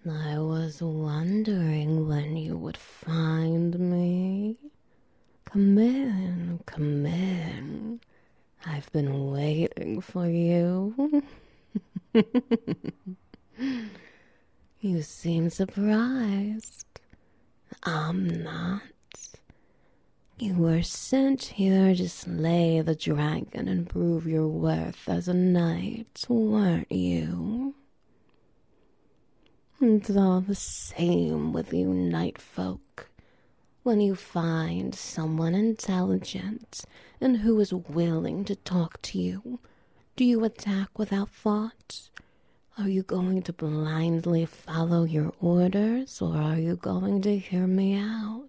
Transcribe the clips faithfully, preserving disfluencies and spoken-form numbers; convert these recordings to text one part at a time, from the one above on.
I was wondering when you would find me. Come in, come in. I've been waiting for you. You seem surprised. I'm not. You were sent here to slay the dragon and prove your worth as a knight, weren't you? It's all the same with you night folk. When you find someone intelligent and who is willing to talk to you, do you attack without thought? Are you going to blindly follow your orders, or are you going to hear me out?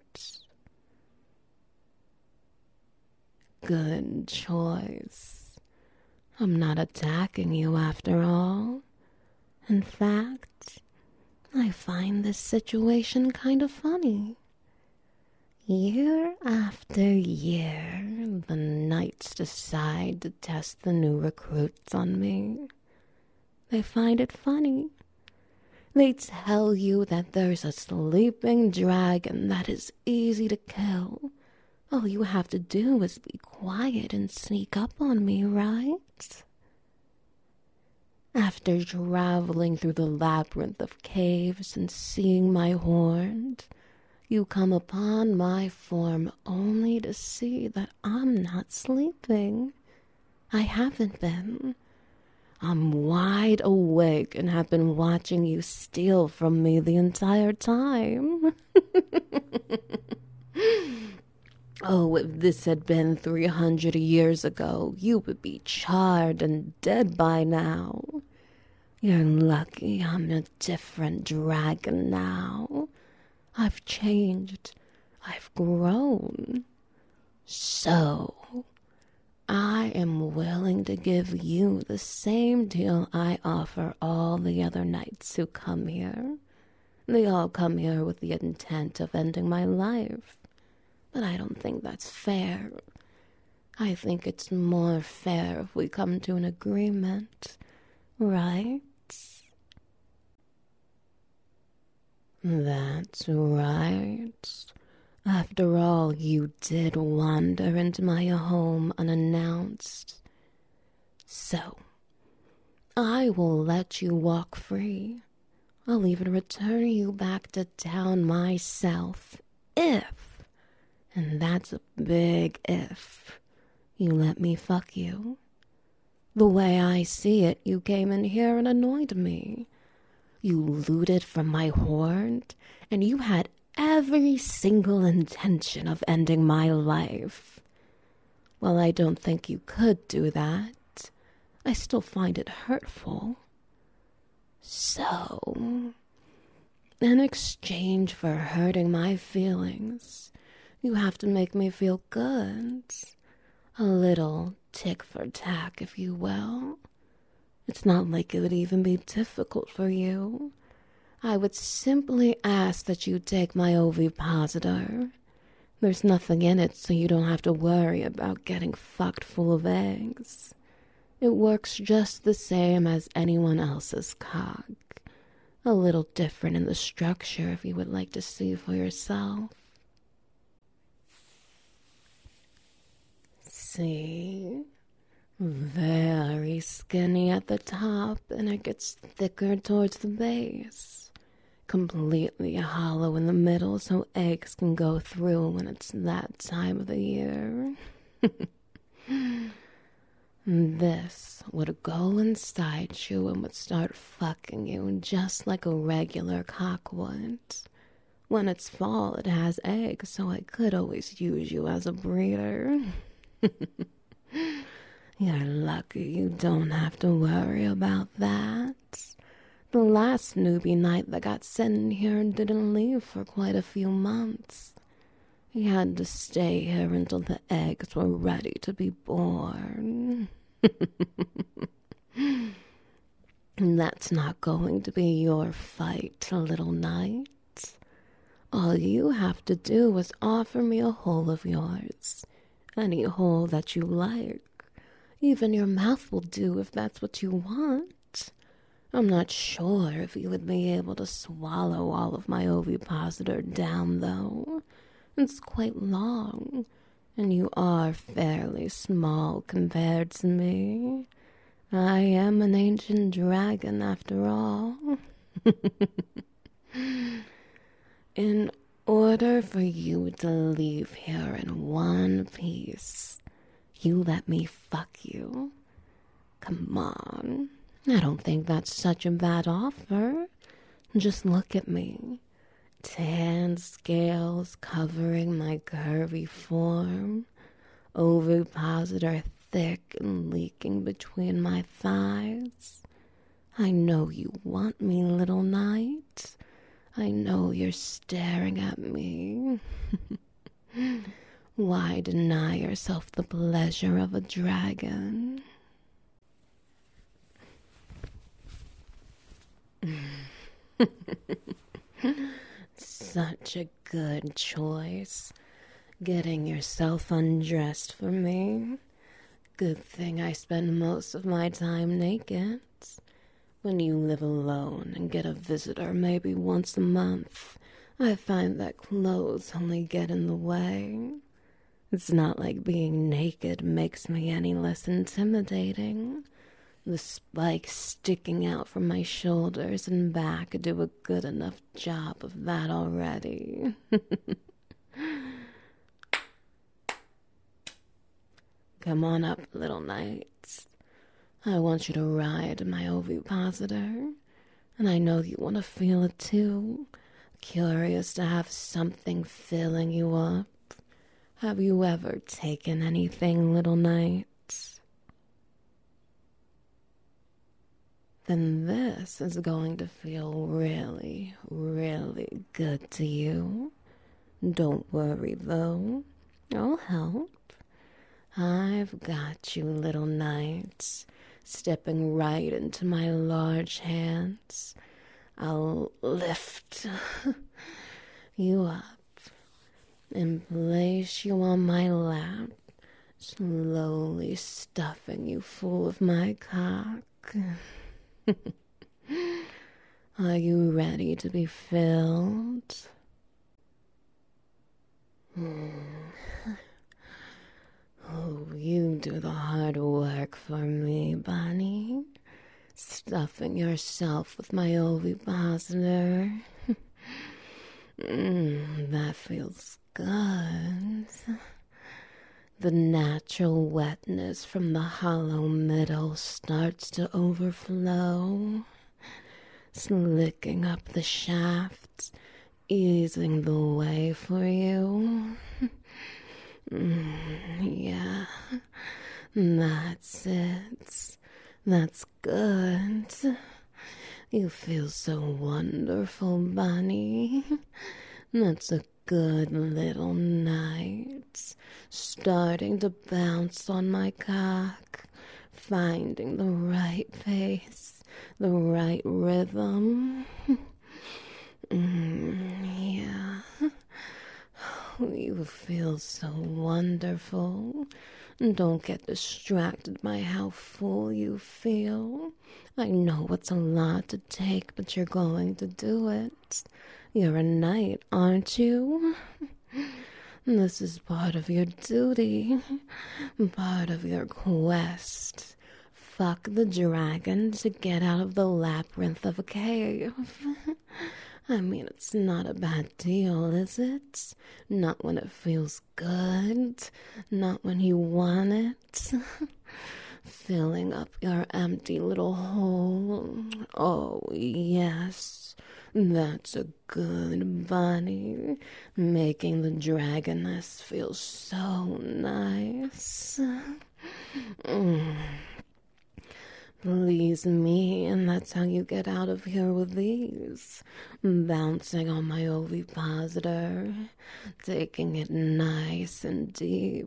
Good choice. I'm not attacking you after all. In fact, I find this situation kind of funny. Year after year, the knights decide to test the new recruits on me. They find it funny. They tell you that there's a sleeping dragon that is easy to kill. All you have to do is be quiet and sneak up on me, right? After traveling through the labyrinth of caves and seeing my hoard, you come upon my form only to see that I'm not sleeping. I haven't been. I'm wide awake and have been watching you steal from me the entire time. Oh, if this had been three hundred years ago, you would be charred and dead by now. You're lucky I'm a different dragon now. I've changed. I've grown. So, I am willing to give you the same deal I offer all the other knights who come here. They all come here with the intent of ending my life. But I don't think that's fair. I think it's more fair if we come to an agreement, right? That's right. After all, you did wander into my home unannounced. So, I will let you walk free. I'll even return you back to town myself, if, and that's a big if, you let me fuck you. The way I see it, you came in here and annoyed me. You looted from my hoard, and you had every single intention of ending my life. While I don't think you could do that, I still find it hurtful. So, in exchange for hurting my feelings, you have to make me feel good. A little tick for tack, if you will. It's not like it would even be difficult for you. I would simply ask that you take my ovipositor. There's nothing in it, so you don't have to worry about getting fucked full of eggs. It works just the same as anyone else's cock. A little different in the structure if you would like to see for yourself. See? Very skinny at the top, and it gets thicker towards the base. Completely hollow in the middle so eggs can go through when it's that time of the year. This would go inside you and would start fucking you just like a regular cock would. When it's fall, it has eggs, so I could always use you as a breeder. You're lucky you don't have to worry about that. The last newbie knight that got sent in here didn't leave for quite a few months. He had to stay here until the eggs were ready to be born. That's not going to be your fight, little knight. All you have to do is offer me a hole of yours. Any hole that you like. Even your mouth will do if that's what you want. I'm not sure if you would be able to swallow all of my ovipositor down, though. It's quite long, and you are fairly small compared to me. I am an ancient dragon, after all. In order for you to leave here in one piece, you let me fuck you. Come on. I don't think that's such a bad offer. Just look at me. Tan scales covering my curvy form. Ovipositor thick and leaking between my thighs. I know you want me, little knight. I know you're staring at me. Why deny yourself the pleasure of a dragon? Such a good choice. Getting yourself undressed for me. Good thing I spend most of my time naked. When you live alone and get a visitor maybe once a month, I find that clothes only get in the way. It's not like being naked makes me any less intimidating. The spikes sticking out from my shoulders and back do a good enough job of that already. Come on up, little knights. I want you to ride my ovipositor, and I know you want to feel it too. Curious to have something filling you up. Have you ever taken anything, little knights? Then this is going to feel really, really good to you. Don't worry, though. I'll help. I've got you, little knights, stepping right into my large hands. I'll lift you up and place you on my lap, slowly stuffing you full of my cock. Are you ready to be filled? Hmm. Oh, you do the hard work for me, Bonnie. Stuffing yourself with my ovipositor. mm, that feels good. The natural wetness from the hollow middle starts to overflow, slicking up the shaft, easing the way for you. Mm, yeah, that's it. That's good. You feel so wonderful, Bunny. That's a good little night. Starting to bounce on my cock, finding the right pace, the right rhythm. mm, yeah. You feel so wonderful. Don't get distracted by how full you feel. I know it's a lot to take, but you're going to do it. You're a knight, aren't you? This is part of your duty, part of your quest. Fuck the dragon to get out of the labyrinth of a cave. I mean, it's not a bad deal, is it? Not when it feels good. Not when you want it. Filling up your empty little hole. Oh, yes. That's a good bunny. Making the dragoness feel so nice. Mm. Please me, and that's how you get out of here with these. Bouncing on my ovipositor, taking it nice and deep.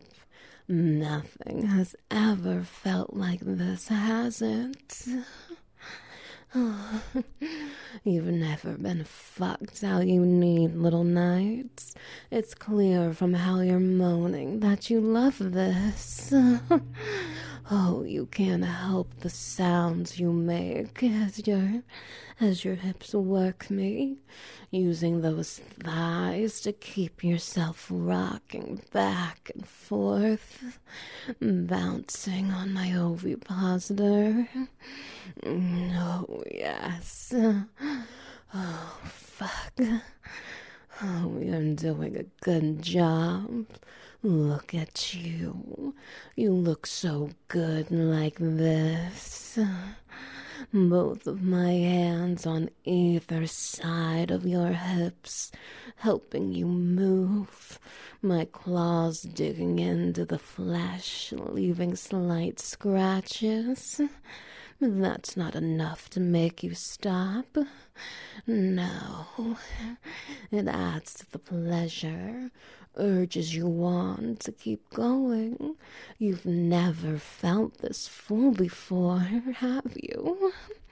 Nothing has ever felt like this, has it? You've never been fucked how you need, little knights. It's clear from how you're moaning that you love this. Oh, you can't help the sounds you make as your as your hips work me, using those thighs to keep yourself rocking back and forth, bouncing on my ovipositor. Oh, yes. Oh, fuck. Oh, you're doing a good job. Look at you. You look so good like this. Both of my hands on either side of your hips, helping you move. My claws digging into the flesh, leaving slight scratches. But that's not enough to make you stop. No. It adds to the pleasure, urges you on to keep going. You've never felt this full before, have you?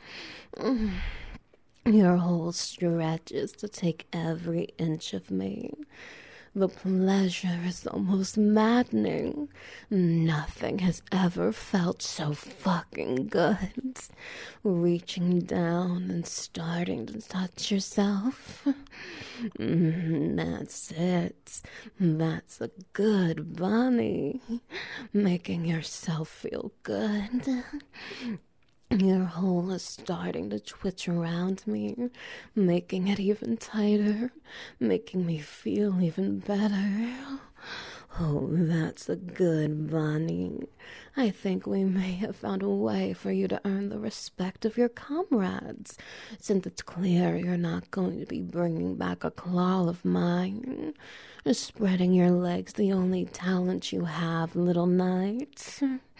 Your whole stretches to take every inch of me. The pleasure is almost maddening. Nothing has ever felt so fucking good. Reaching down and starting to touch yourself. Mm, that's it. That's a good bunny. Making yourself feel good. Your hole is starting to twitch around me, making it even tighter, making me feel even better. Oh, that's a good bunny. I think we may have found a way for you to earn the respect of your comrades, since it's clear you're not going to be bringing back a claw of mine. Spreading your legs the only talent you have, little knight.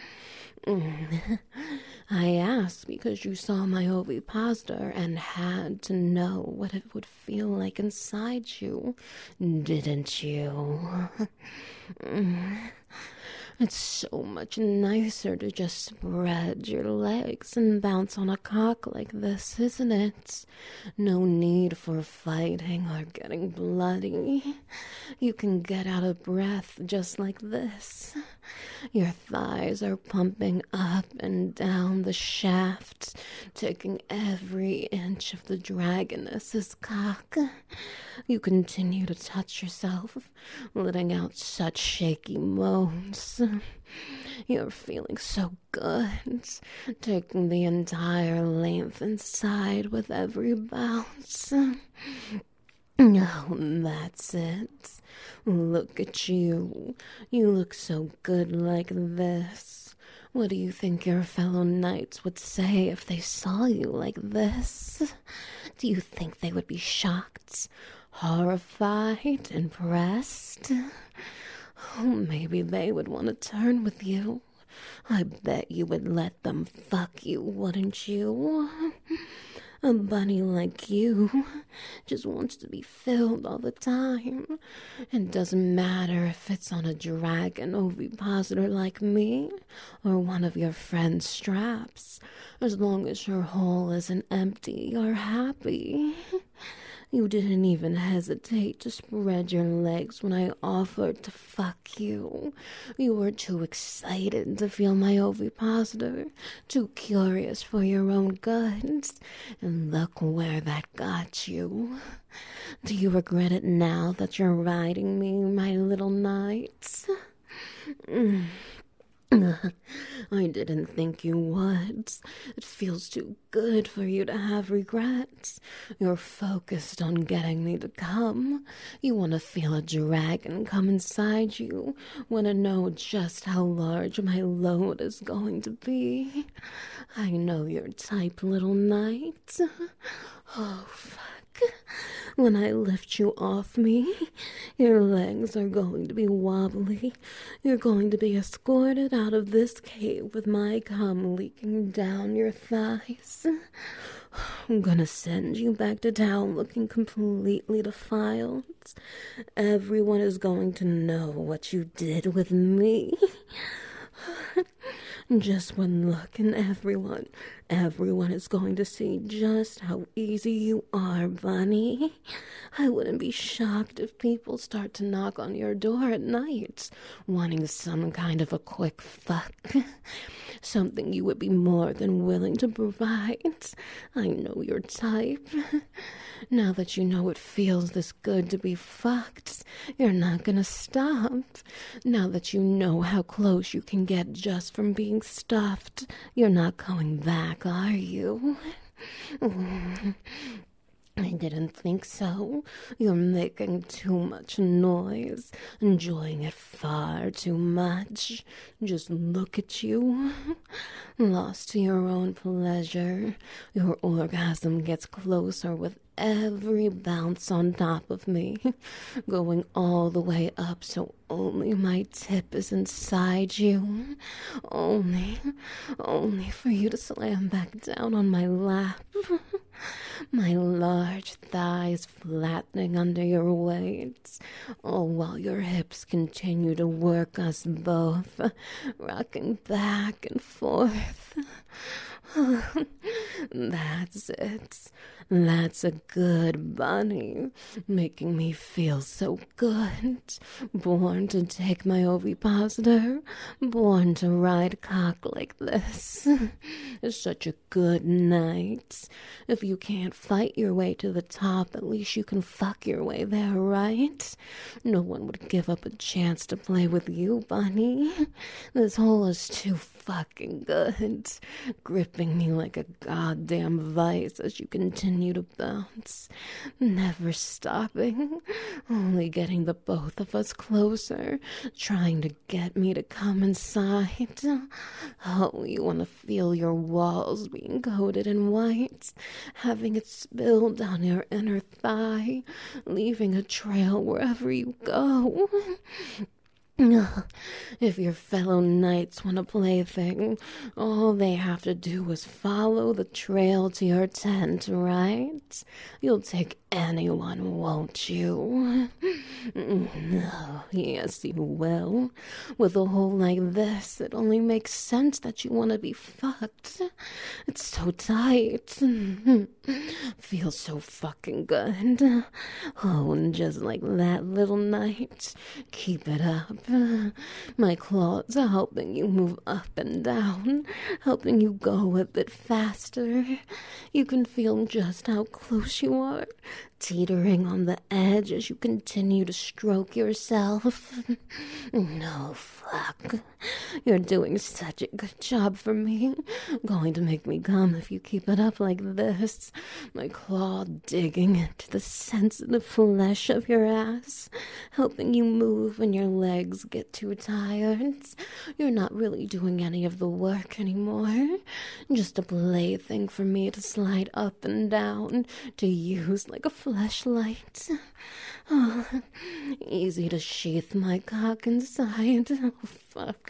I asked because you saw my ovipositor and had to know what it would feel like inside you, didn't you? It's so much nicer to just spread your legs and bounce on a cock like this, isn't it? No need for fighting or getting bloody. You can get out of breath just like this. Your thighs are pumping up and down the shaft, taking every inch of the dragoness's cock. You continue to touch yourself, letting out such shaky moans. You're feeling so good, taking the entire length inside with every bounce. Oh, that's it. Look at you. You look so good like this. What do you think your fellow knights would say if they saw you like this? Do you think they would be shocked, horrified, impressed? Oh, maybe they would want to turn with you. I bet you would let them fuck you, wouldn't you? A bunny like you just wants to be filled all the time. It doesn't matter if it's on a dragon ovipositor like me or one of your friend's straps. As long as your hole isn't empty, you're happy. You didn't even hesitate to spread your legs when I offered to fuck you. You were too excited to feel my ovipositor, too curious for your own goods. And look where that got you. Do you regret it now that you're riding me, my little knights? Mm. I didn't think you would. It feels too good for you to have regrets. You're focused on getting me to come. You want to feel a dragon come inside you. Want to know just how large my load is going to be. I know your type, little knight. Oh, fuck. When I lift you off me, your legs are going to be wobbly. You're going to be escorted out of this cave with my cum leaking down your thighs. I'm gonna send you back to town looking completely defiled. Everyone is going to know what you did with me. Just one look and everyone, Everyone is going to see just how easy you are, Bunny. I wouldn't be shocked if people start to knock on your door at night, wanting some kind of a quick fuck. Something you would be more than willing to provide. I know your type. Now that you know it feels this good to be fucked, you're not gonna stop. Now that you know how close you can get just from being stuffed, you're not going back, are you? I didn't think so. You're making too much noise, enjoying it far too much. Just look at you. Lost to your own pleasure. Your orgasm gets closer with every bounce on top of me, going all the way up so only my tip is inside you. Only, only for you to slam back down on my lap. My large thighs flattening under your weight, all while your hips continue to work us both, rocking back and forth. That's it. That's a good bunny, making me feel so good. Born to take my ovipositor, born to ride cock like this. It's such a good night. If you can't fight your way to the top, at least you can fuck your way there, right? No one would give up a chance to play with you, bunny. This hole is too fucking good, gripping me like a goddamn vice as you continue to bounce, never stopping, only getting the both of us closer, trying to get me to come inside. Oh, you want to feel your walls being coated in white, having it spill down your inner thigh, leaving a trail wherever you go. If your fellow knights want a plaything, all they have to do is follow the trail to your tent, right? You'll take anyone, won't you? No, yes, you will. With a hole like this, it only makes sense that you want to be fucked. It's so tight. Feels so fucking good. Oh, and just like that little knight, keep it up. My claws are helping you move up and down, helping you go a bit faster. You can feel just how close you are, teetering on the edge as you continue to stroke yourself. No, fuck. You're doing such a good job for me. Going to make me come if you keep it up like this. My claw digging into the sensitive flesh of your ass, helping you move when your legs get too tired. You're not really doing any of the work anymore. Just a plaything for me to slide up and down, to use like a flashlight. Oh, easy to sheath my cock inside. Oh, fuck.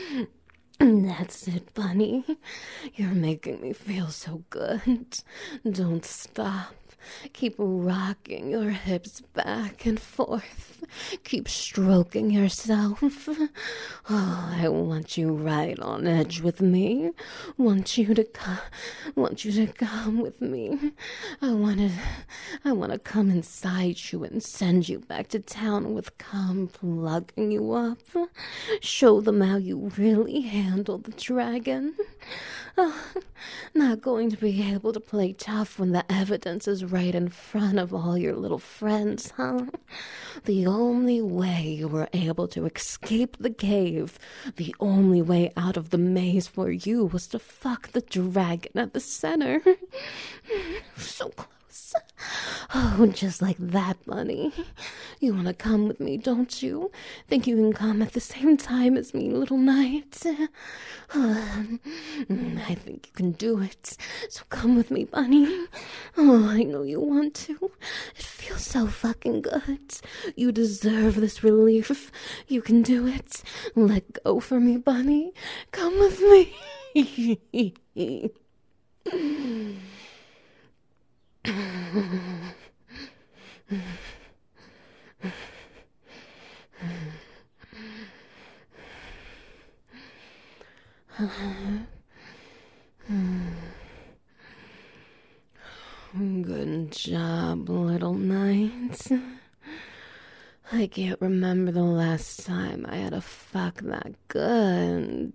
That's it, bunny. You're making me feel so good. Don't stop. Keep rocking your hips back and forth. Keep stroking yourself. Oh, I want you right on edge with me. Want you to come. Want you to come with me. I want to. I want to come inside you and send you back to town with cum plugging you up. Show them how you really handle the dragon. Oh, not going to be able to play tough when the evidence is right in front of all your little friends, huh? The only way you were able to escape the cave, the only way out of the maze for you was to fuck the dragon at the center. So close. Oh, just like that, bunny. You want to come with me, don't you? Think you can come at the same time as me, little knight? I think you can do it. So come with me, bunny. Oh, I know you want to. It feels so fucking good. You deserve this relief. You can do it. Let go for me, bunny. Come with me. Good job, little knight. I can't remember the last time I had a fuck that good.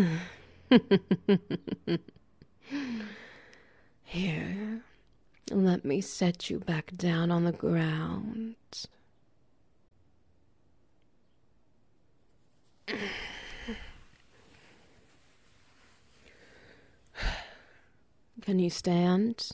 Here, let me set you back down on the ground. Can you stand?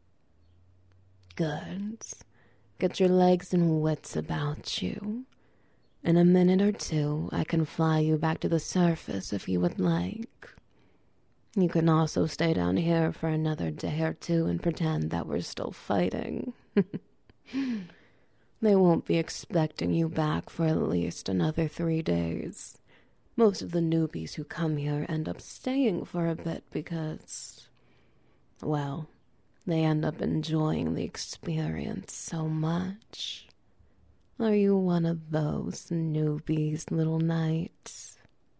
Good. Get your legs and wits about you. In a minute or two, I can fly you back to the surface if you would like. You can also stay down here for another day or two and pretend that we're still fighting. They won't be expecting you back for at least another three days. Most of the newbies who come here end up staying for a bit because, well, they end up enjoying the experience so much. Are you one of those newbies, little knights?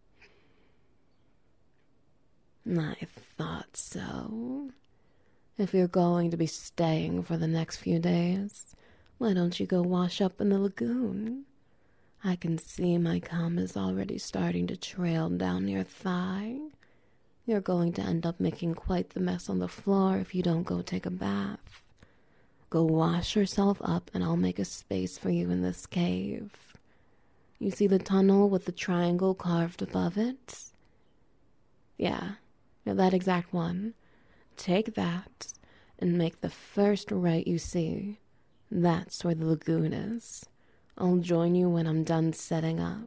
I thought so. If you're going to be staying for the next few days, why don't you go wash up in the lagoon? I can see my cum is already starting to trail down your thigh. You're going to end up making quite the mess on the floor if you don't go take a bath. Go wash yourself up and I'll make a space for you in this cave. You see the tunnel with the triangle carved above it? Yeah, yeah, that exact one. Take that and make the first right you see. That's where the lagoon is. I'll join you when I'm done setting up.